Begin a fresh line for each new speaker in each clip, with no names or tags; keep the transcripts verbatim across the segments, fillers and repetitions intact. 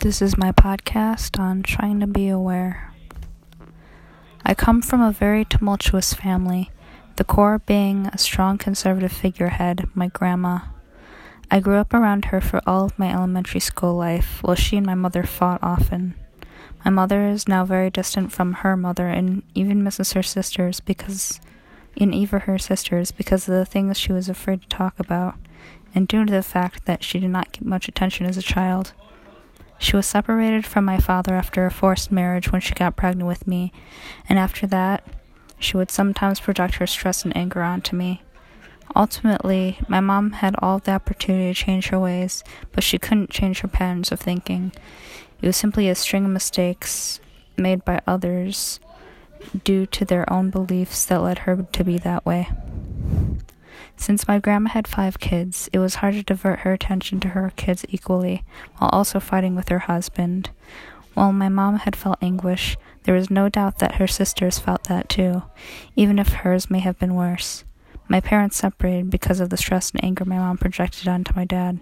This is my podcast on trying to be aware. I come from a very tumultuous family, the core being a strong conservative figurehead, my grandma. I grew up around her for all of my elementary school life, while she and my mother fought often. My mother is now very distant from her mother and even misses her sisters because, and even her sisters because of the things she was afraid to talk about, and due to the fact that she did not get much attention as a child. She was separated from my father after a forced marriage when she got pregnant with me, and after that, she would sometimes project her stress and anger onto me. Ultimately, my mom had all the opportunity to change her ways, but she couldn't change her patterns of thinking. It was simply a string of mistakes made by others due to their own beliefs that led her to be that way. Since my grandma had five kids, it was hard to divert her attention to her kids equally, while also fighting with her husband. While my mom had felt anguish, there was no doubt that her sisters felt that too, even if hers may have been worse. My parents separated because of the stress and anger my mom projected onto my dad.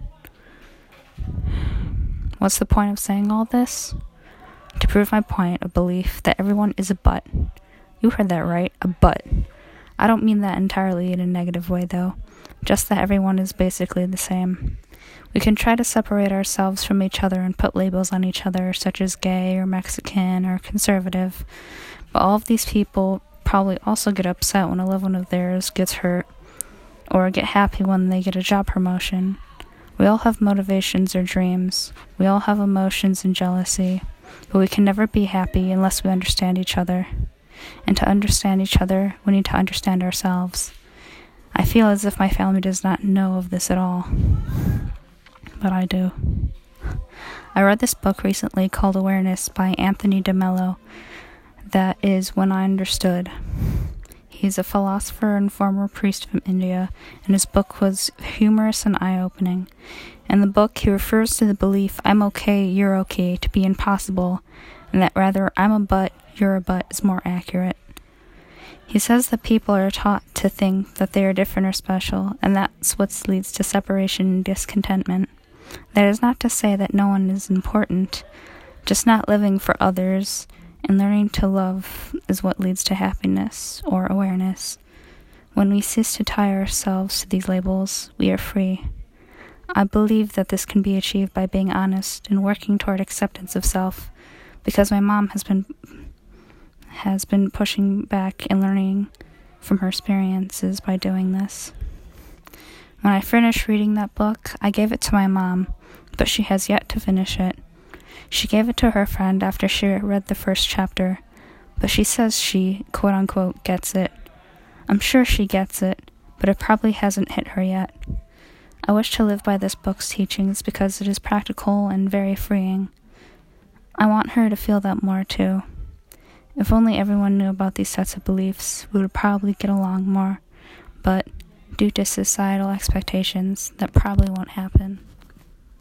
What's the point of saying all this? To prove my point of belief that everyone is a butt. You heard that right, a butt. I don't mean that entirely in a negative way, though, just that everyone is basically the same. We can try to separate ourselves from each other and put labels on each other, such as gay or Mexican or conservative, but all of these people probably also get upset when a loved one of theirs gets hurt, or get happy when they get a job promotion. We all have motivations or dreams. We all have emotions and jealousy, but we can never be happy unless we understand each other. And to understand each other, we need to understand ourselves. I feel as if my family does not know of this at all, but I do. I read this book recently called Awareness by Anthony DeMello. That is When I Understood. He's a philosopher and former priest from India, and his book was humorous and eye-opening. In the book, he refers to the belief, I'm okay, you're okay, to be impossible, and that rather, I'm a butt, you're a butt is more accurate. He says that people are taught to think that they are different or special, and that's what leads to separation and discontentment. That is not to say that no one is important, just not living for others and learning to love is what leads to happiness or awareness. When we cease to tie ourselves to these labels, we are free. I believe that this can be achieved by being honest and working toward acceptance of self, because my mom has been has been pushing back and learning from her experiences by doing this. When I finished reading that book, I gave it to my mom, but she has yet to finish it. She gave it to her friend after she read the first chapter, but she says she, quote-unquote, gets it. I'm sure she gets it, but it probably hasn't hit her yet. I wish to live by this book's teachings because it is practical and very freeing. I want her to feel that more, too. If only everyone knew about these sets of beliefs, we would probably get along more, but due to societal expectations, that probably won't happen.